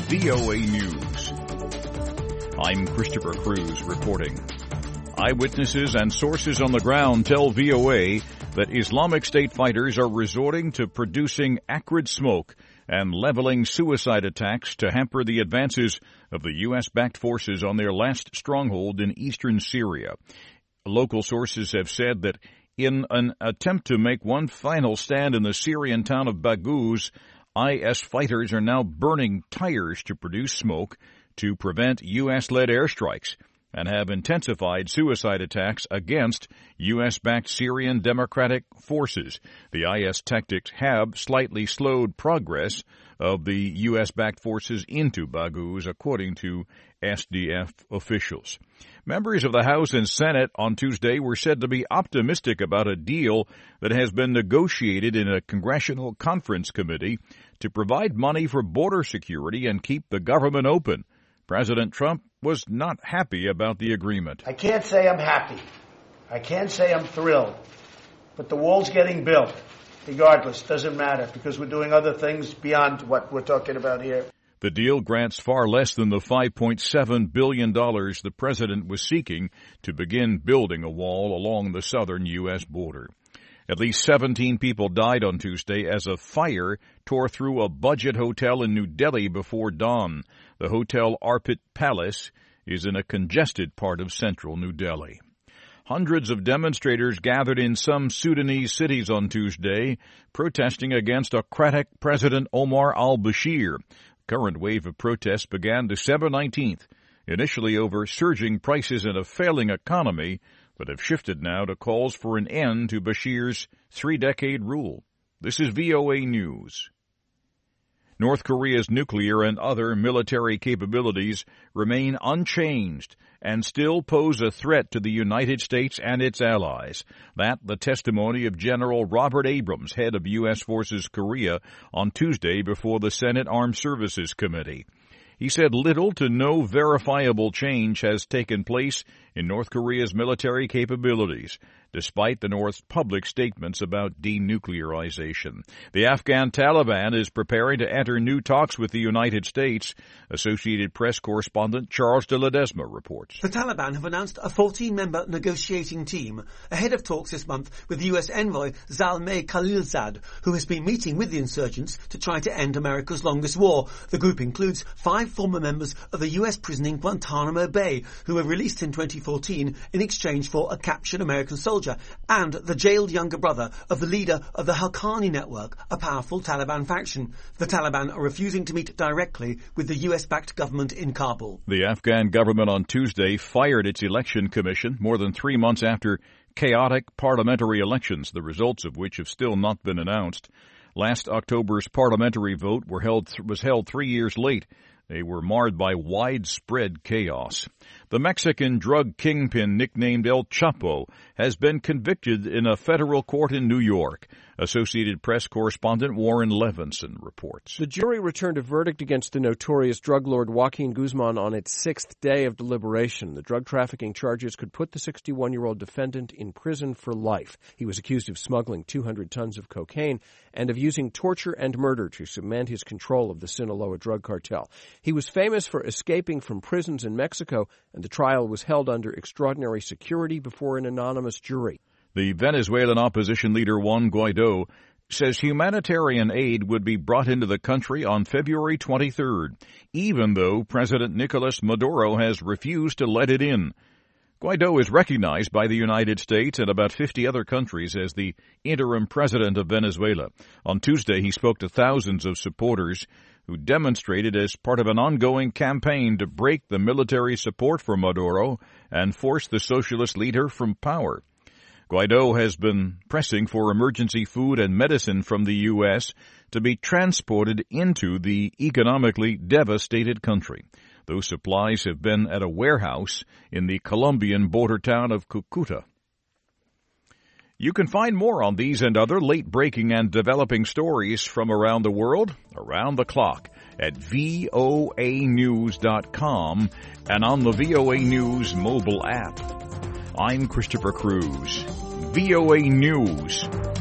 VOA News. I'm Christopher Cruz reporting. Eyewitnesses and sources on the ground tell VOA that Islamic State fighters are resorting to producing acrid smoke and leveling suicide attacks to hamper the advances of the U.S.-backed forces on their last stronghold in eastern Syria. Local sources have said that in an attempt to make one final stand in the Syrian town of Baghouz, IS fighters are now burning tires to produce smoke to prevent U.S.-led airstrikes and have intensified suicide attacks against U.S.-backed Syrian Democratic forces. The IS tactics have slightly slowed progress of the U.S.-backed forces into Baghouz, according to SDF officials. Members of the House and Senate on Tuesday were said to be optimistic about a deal that has been negotiated in a congressional conference committee to provide money for border security and keep the government open. President Trump was not happy about the agreement. I can't say I'm happy. I can't say I'm thrilled. But the wall's getting built. Regardless, doesn't matter, because we're doing other things beyond what we're talking about here. The deal grants far less than the $5.7 billion the president was seeking to begin building a wall along the southern U.S. border. At least 17 people died on Tuesday as a fire tore through a budget hotel in New Delhi before dawn. The Hotel Arpit Palace is in a congested part of central New Delhi. Hundreds of demonstrators gathered in some Sudanese cities on Tuesday, protesting against autocratic President Omar al-Bashir. Current wave of protests began December 19th, initially over surging prices and a failing economy, but have shifted now to calls for an end to Bashir's three-decade rule. This is VOA News. North Korea's nuclear and other military capabilities remain unchanged and still pose a threat to the United States and its allies. That, the testimony of General Robert Abrams, head of U.S. Forces Korea, on Tuesday before the Senate Armed Services Committee. He said little to no verifiable change has taken place in North Korea's military capabilities, despite the North's public statements about denuclearization. The Afghan Taliban is preparing to enter new talks with the United States. Associated Press correspondent Charles de Ledesma reports. The Taliban have announced a 14-member negotiating team ahead of talks this month with U.S. envoy Zalmay Khalilzad, who has been meeting with the insurgents to try to end America's longest war. The group includes 5 former members of the U.S. prison in Guantanamo Bay, who were released in 2014 in exchange for a captured American soldier, and the jailed younger brother of the leader of the Haqqani Network, a powerful Taliban faction. The Taliban are refusing to meet directly with the U.S.-backed government in Kabul. The Afghan government on Tuesday fired its election commission more than 3 months after chaotic parliamentary elections, the results of which have still not been announced. Last October's parliamentary vote was held 3 years late. They were marred by widespread chaos. The Mexican drug kingpin nicknamed El Chapo has been convicted in a federal court in New York. Associated Press correspondent Warren Levinson reports. The jury returned a verdict against the notorious drug lord Joaquin Guzman on its 6th day of deliberation. The drug trafficking charges could put the 61-year-old defendant in prison for life. He was accused of smuggling 200 tons of cocaine and of using torture and murder to cement his control of the Sinaloa drug cartel. He was famous for escaping from prisons in Mexico, and the trial was held under extraordinary security before an anonymous jury. The Venezuelan opposition leader Juan Guaido says humanitarian aid would be brought into the country on February 23rd, even though President Nicolas Maduro has refused to let it in. Guaido is recognized by the United States and about 50 other countries as the interim president of Venezuela. On Tuesday, he spoke to thousands of supporters who demonstrated as part of an ongoing campaign to break the military support for Maduro and force the socialist leader from power. Guaido has been pressing for emergency food and medicine from the U.S. to be transported into the economically devastated country. Those supplies have been at a warehouse in the Colombian border town of Cucuta. You can find more on these and other late-breaking and developing stories from around the world, around the clock, at voanews.com and on the VOA News mobile app. I'm Christopher Cruz. VOA News.